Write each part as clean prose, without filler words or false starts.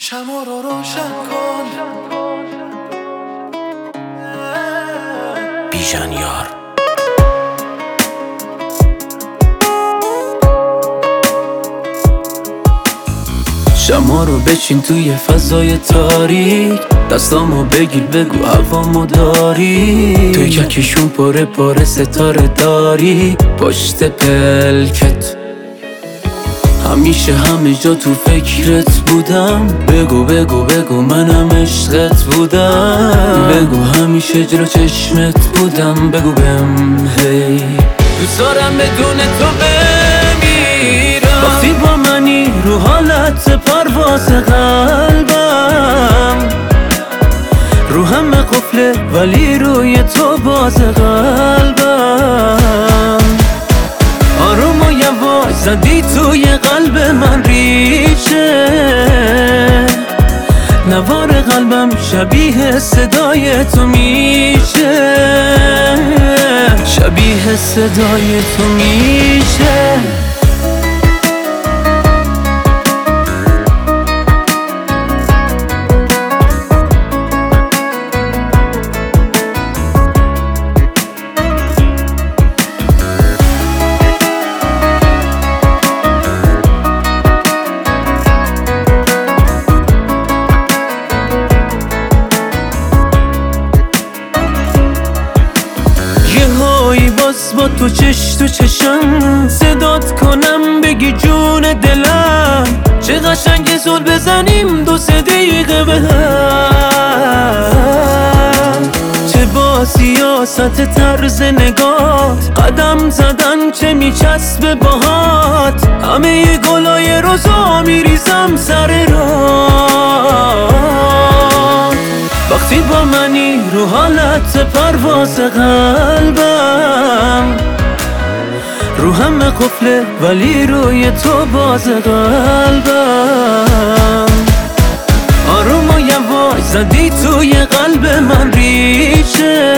شمع رو روشن کن. بیژن یار. شمع رو بچین توی فضای تاریک، دستامو بگیر بگو هوامو داری. توی ککشون پاره پاره ستاره داری پشت پلکت. همیشه همه جا تو فکرت بودم. بگو بگو بگو منم عشقت بودم. بگو همیشه جلو چشمت بودم. بگو بهم هی دوست دارم بدون تو بمیرم. وقتی با منی رو حالت پرواز قلبم، رو همه قفله ولی روی تو باز قلبم. آروم و یواش زدی توی قلب من ریشه، نوار قلبم شبیه صدای تو میشه، شبیه صدای تو میشه. با تو چش تو چشم صدات کنم بگی جون دلم. چه قشنگ زل بزنیم 2-3 دقیقه به هم. چه با سیاست طرز نگات قدم زدن چه میچسبه باهات. همه گلای روزا میریزم سر راه. وقتی با منی رو حالت پرواز قلبم، رو همه قفله ولی روی تو باز قلبم. آروم و یواش زدی توی قلب من ریشه،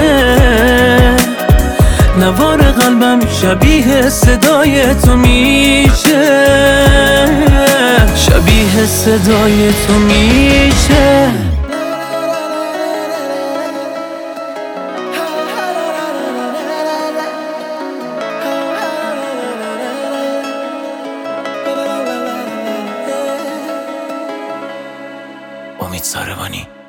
نوار قلبم شبیه صدای تو میشه، شبیه صدای تو میشه. امید ساروانی.